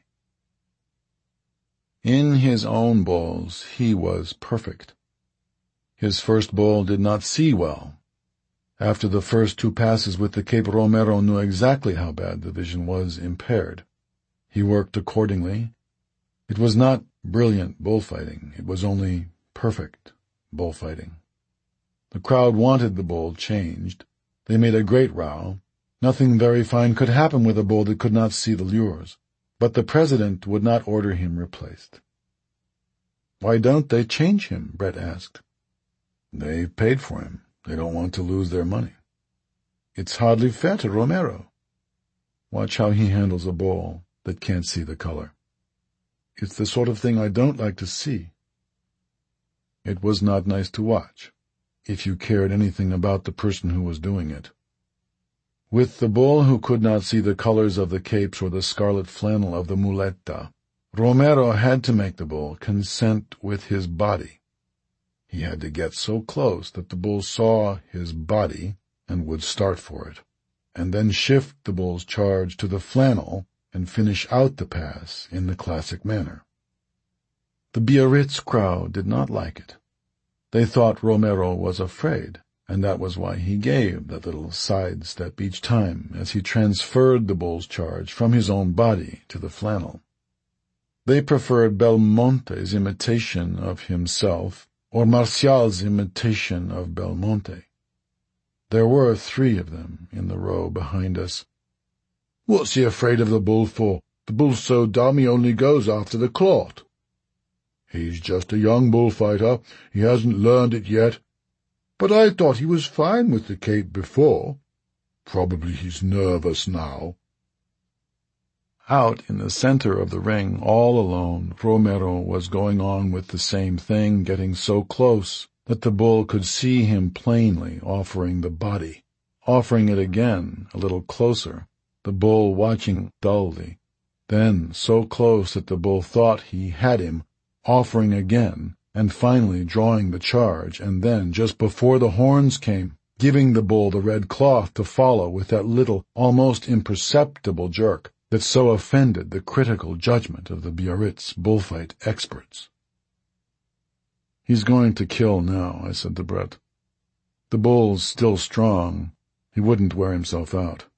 In his own bulls he was perfect. His first bull did not see well. After the first two passes with the cape, Romero knew exactly how bad the vision was impaired. He worked accordingly. It was not brilliant bullfighting, it was only perfect bullfighting. The crowd wanted the bull changed. They made a great row. Nothing very fine could happen with a bull that could not see the lures, but the president would not order him replaced. "Why don't they change him?" Brett asked. "They paid for him. They don't want to lose their money." "It's hardly fair to Romero." "Watch how he handles a bull that can't see the color." "It's the sort of thing I don't like to see." It was not nice to watch, if you cared anything about the person who was doing it. With the bull who could not see the colors of the capes or the scarlet flannel of the muleta, Romero had to make the bull consent with his body. He had to get so close that the bull saw his body and would start for it, and then shift the bull's charge to the flannel and finish out the pass in the classic manner. The Biarritz crowd did not like it. They thought Romero was afraid, and that was why he gave that little sidestep each time as he transferred the bull's charge from his own body to the flannel. They preferred Belmonte's imitation of himself or Martial's imitation of Belmonte. There were three of them in the row behind us. "What's he afraid of the bull for? The bull's so dumb he only goes after the clot." "He's just a young bullfighter. He hasn't learned it yet." "But I thought he was fine with the cape before." "Probably he's nervous now." Out in the center of the ring, all alone, Romero was going on with the same thing, getting so close that the bull could see him plainly, offering the body, offering it again, a little closer, the bull watching dully, then so close that the bull thought he had him, offering again, and finally drawing the charge, and then, just before the horns came, giving the bull the red cloth to follow with that little, almost imperceptible jerk that so offended the critical judgment of the Biarritz bullfight experts. "He's going to kill now," I said to Brett. "The bull's still strong. He wouldn't wear himself out."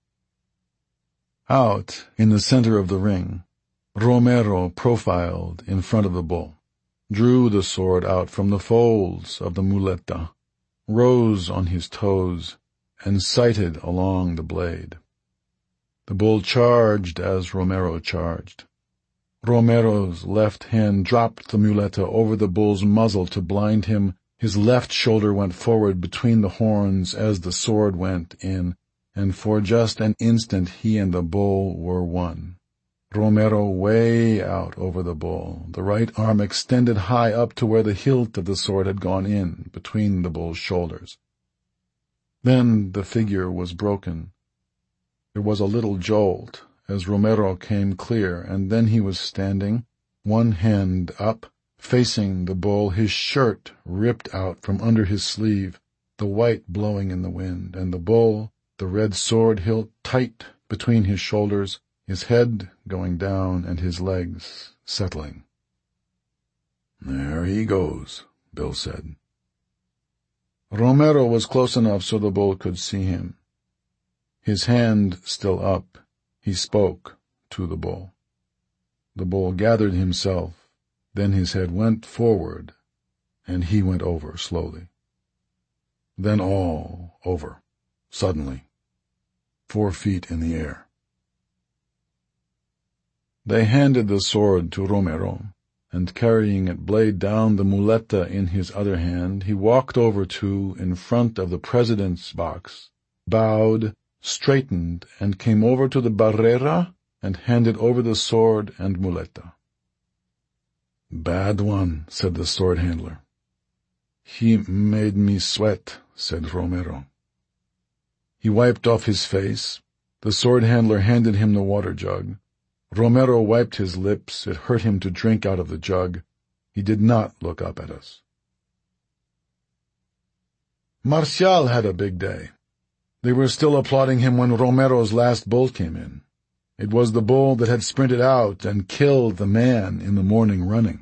Out in the center of the ring, Romero profiled in front of the bull, drew the sword out from the folds of the muleta, rose on his toes, and sighted along the blade. The bull charged as Romero charged. Romero's left hand dropped the muleta over the bull's muzzle to blind him. His left shoulder went forward between the horns as the sword went in, and for just an instant he and the bull were one. Romero way out over the bull, the right arm extended high up to where the hilt of the sword had gone in between the bull's shoulders. Then the figure was broken. There was a little jolt as Romero came clear, and then he was standing, one hand up, facing the bull, his shirt ripped out from under his sleeve, the white blowing in the wind, and the bull, the red sword hilt tight between his shoulders, his head going down and his legs settling. "There he goes," Bill said. Romero was close enough so the bull could see him. His hand still up, he spoke to the bull. The bull gathered himself, then his head went forward, and he went over slowly. Then all over, suddenly, four feet in the air. They handed the sword to Romero, and carrying it blade down the muleta in his other hand, he walked over to, in front of the president's box, bowed, straightened, and came over to the barrera and handed over the sword and muleta. "Bad one," said the sword handler. "He made me sweat," said Romero. He wiped off his face. The sword handler handed him the water jug. Romero wiped his lips. It hurt him to drink out of the jug. He did not look up at us. Marcial had a big day. They were still applauding him when Romero's last bull came in. It was the bull that had sprinted out and killed the man in the morning running.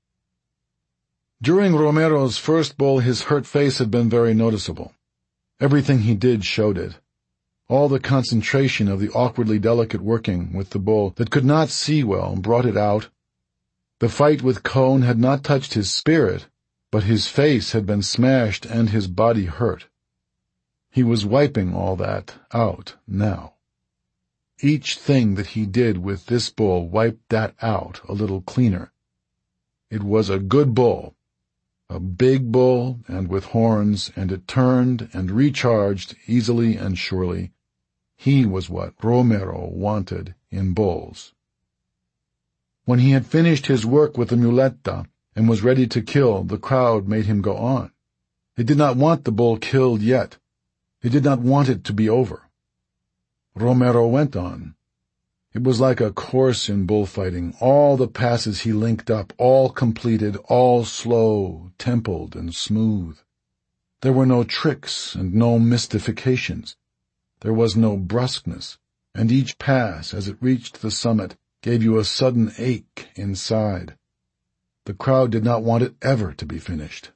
During Romero's first bull, his hurt face had been very noticeable. Everything he did showed it. All the concentration of the awkwardly delicate working with the bull that could not see well brought it out. The fight with Cone had not touched his spirit, but his face had been smashed and his body hurt. He was wiping all that out now. Each thing that he did with this bull wiped that out a little cleaner. It was a good bull, a big bull and with horns, and it turned and recharged easily and surely. He was what Romero wanted in bulls. When he had finished his work with the muleta and was ready to kill, the crowd made him go on. It did not want the bull killed yet. It did not want it to be over. Romero went on. It was like a course in bullfighting. All the passes he linked up, all completed, all slow, templed, and smooth. There were no tricks and no mystifications. There was no brusqueness, and each pass, as it reached the summit, gave you a sudden ache inside. The crowd did not want it ever to be finished.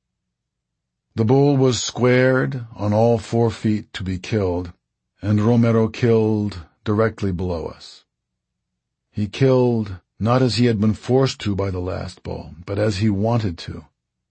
The bull was squared on all four feet to be killed, and Romero killed directly below us. He killed not as he had been forced to by the last bull, but as he wanted to.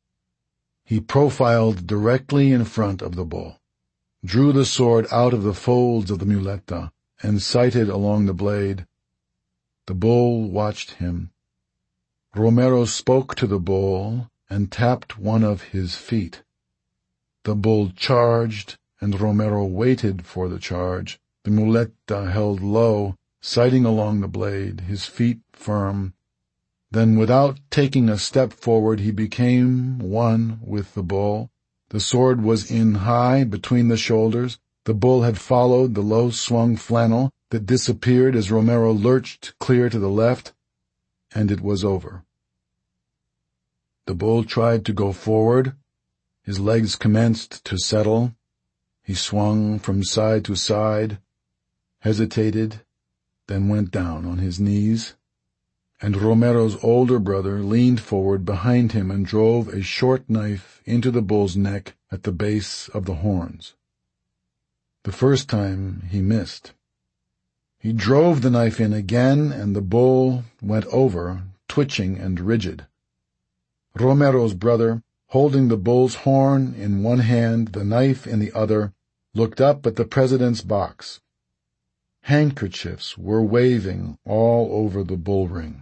He profiled directly in front of the bull, drew the sword out of the folds of the muleta, and sighted along the blade. The bull watched him. Romero spoke to the bull and tapped one of his feet. The bull charged, and Romero waited for the charge. The muleta held low, sighting along the blade, his feet firm. Then, without taking a step forward, he became one with the bull. The sword was in high between the shoulders. The bull had followed the low-swung flannel that disappeared as Romero lurched clear to the left, and it was over. The bull tried to go forward. His legs commenced to settle. He swung from side to side, hesitated, then went down on his knees, and Romero's older brother leaned forward behind him and drove a short knife into the bull's neck at the base of the horns. The first time he missed. He drove the knife in again, and the bull went over, twitching and rigid. Romero's brother, holding the bull's horn in one hand, the knife in the other, looked up at the president's box. Handkerchiefs were waving all over the bull ring.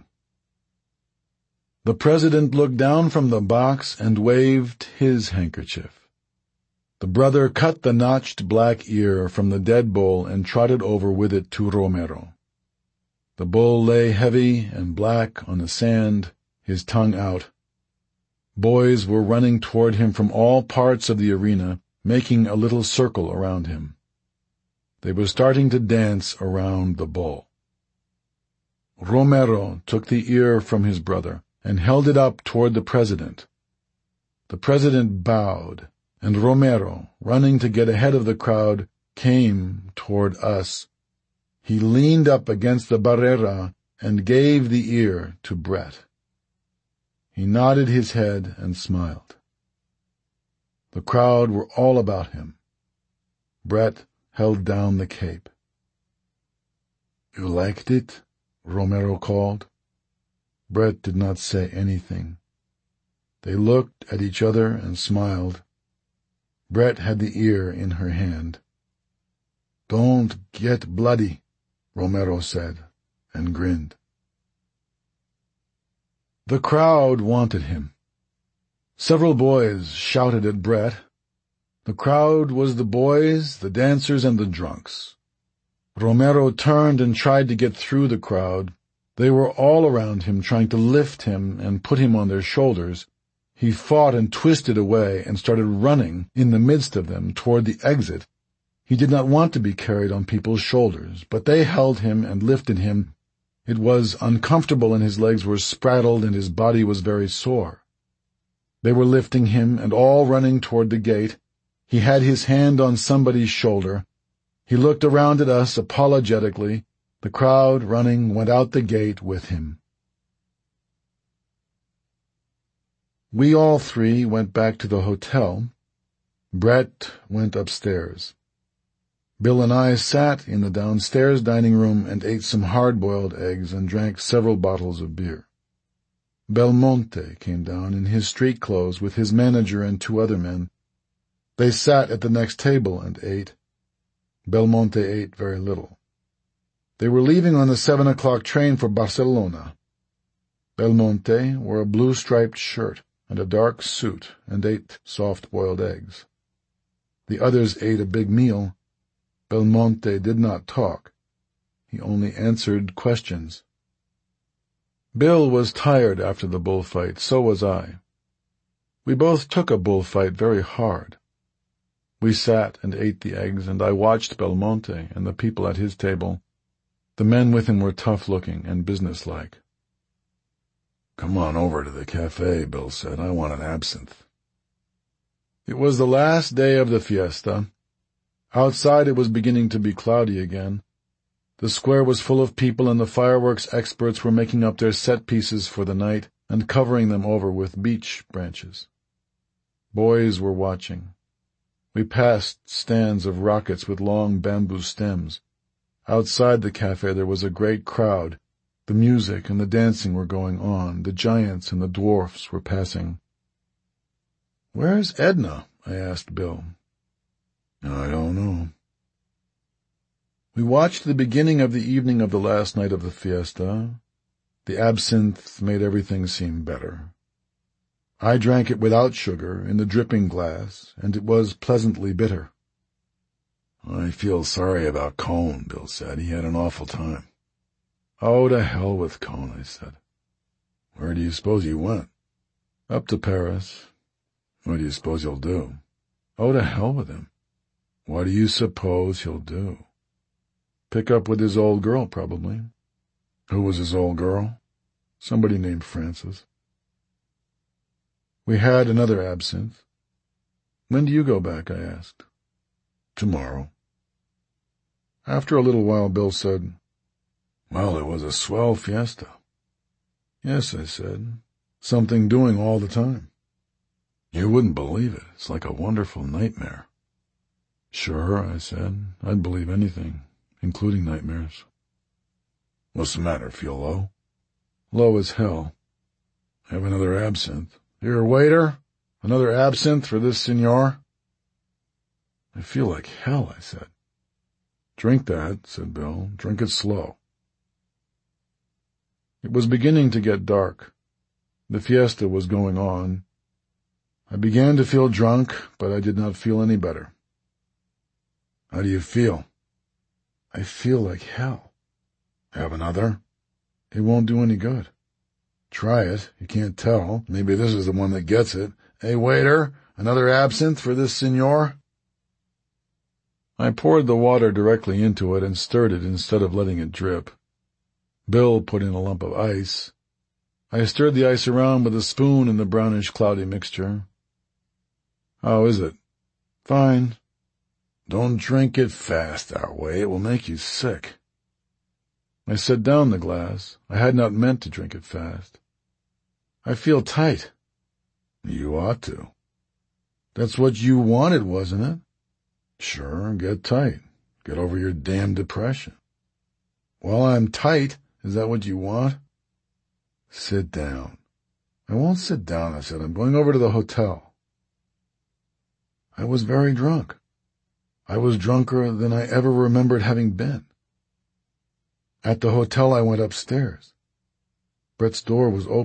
The president looked down from the box and waved his handkerchief. The brother cut the notched black ear from the dead bull and trotted over with it to Romero. The bull lay heavy and black on the sand, his tongue out. Boys were running toward him from all parts of the arena, making a little circle around him. They were starting to dance around the bull. Romero took the ear from his brother and held it up toward the president. The president bowed, and Romero, running to get ahead of the crowd, came toward us. He leaned up against the barrera and gave the ear to Brett. He nodded his head and smiled. The crowd were all about him. Brett held down the cape. "You liked it?" Romero called. Brett did not say anything. They looked at each other and smiled. Brett had the ear in her hand. "Don't get bloody," Romero said, and grinned. The crowd wanted him. Several boys shouted at Brett. The crowd was the boys, the dancers, and the drunks. Romero turned and tried to get through the crowd. They were all around him, trying to lift him and put him on their shoulders. He fought and twisted away and started running in the midst of them toward the exit. He did not want to be carried on people's shoulders, but they held him and lifted him. It was uncomfortable, and his legs were spraddled and his body was very sore. They were lifting him and all running toward the gate. He had his hand on somebody's shoulder. He looked around at us apologetically. The crowd, running, went out the gate with him. We all three went back to the hotel. Brett went upstairs. Bill and I sat in the downstairs dining room and ate some hard-boiled eggs and drank several bottles of beer. Belmonte came down in his street clothes with his manager and two other men. They sat at the next table and ate. Belmonte ate very little. They were leaving on the seven o'clock train for Barcelona. Belmonte wore a blue-striped shirt and a dark suit and ate soft-boiled eggs. The others ate a big meal. Belmonte did not talk. He only answered questions. Bill was tired after the bullfight, so was I. We both took a bullfight very hard. We sat and ate the eggs, and I watched Belmonte and the people at his table. The men with him were tough-looking and businesslike. "Come on over to the cafe," Bill said. "I want an absinthe." It was the last day of the fiesta. Outside it was beginning to be cloudy again. The square was full of people, and the fireworks experts were making up their set pieces for the night and covering them over with beech branches. Boys were watching. We passed stands of rockets with long bamboo stems. Outside the cafe there was a great crowd. The music and the dancing were going on. The giants and the dwarfs were passing. "Where's Edna?" I asked Bill. "I don't know." We watched the beginning of the evening of the last night of the fiesta. The absinthe made everything seem better. I drank it without sugar, in the dripping glass, and it was pleasantly bitter. "I feel sorry about Cone," Bill said. "He had an awful time." "Oh, to hell with Cone," I said. "Where do you suppose he went?" "Up to Paris." "What do you suppose he'll do?" "Oh, to hell with him." "What do you suppose he'll do?" "Pick up with his old girl, probably." "Who was his old girl?" "Somebody named Frances." We had another absinthe. "When do you go back?" I asked. "Tomorrow." After a little while, Bill said, "Well, it was a swell fiesta." "Yes," I said. "Something doing all the time." "You wouldn't believe it. It's like a wonderful nightmare." "Sure," I said. "I'd believe anything, including nightmares." "What's the matter? Feel low?" "Low as hell." "Have another absinthe." "Here, waiter, another absinthe for this signor." "I feel like hell," I said. "Drink that," said Bill. "Drink it slow." It was beginning to get dark. The fiesta was going on. I began to feel drunk, but I did not feel any better. "How do you feel?" "I feel like hell." "Have another?" "It won't do any good." "Try it. You can't tell. Maybe this is the one that gets it. Hey, waiter, another absinthe for this signor." I poured the water directly into it and stirred it instead of letting it drip. Bill put in a lump of ice. I stirred the ice around with a spoon in the brownish, cloudy mixture. "How is it?" "Fine." "Don't drink it fast that way. It will make you sick." I set down the glass. I had not meant to drink it fast. "I feel tight." "You ought to." "That's what you wanted, wasn't it?" "Sure, get tight. Get over your damn depression." "Well, I'm tight. Is that what you want?" Sit down. I won't sit down, I said. I'm going over to the hotel. I was very drunk. I was drunker than I ever remembered having been. At the hotel I went upstairs. Brett's door was open.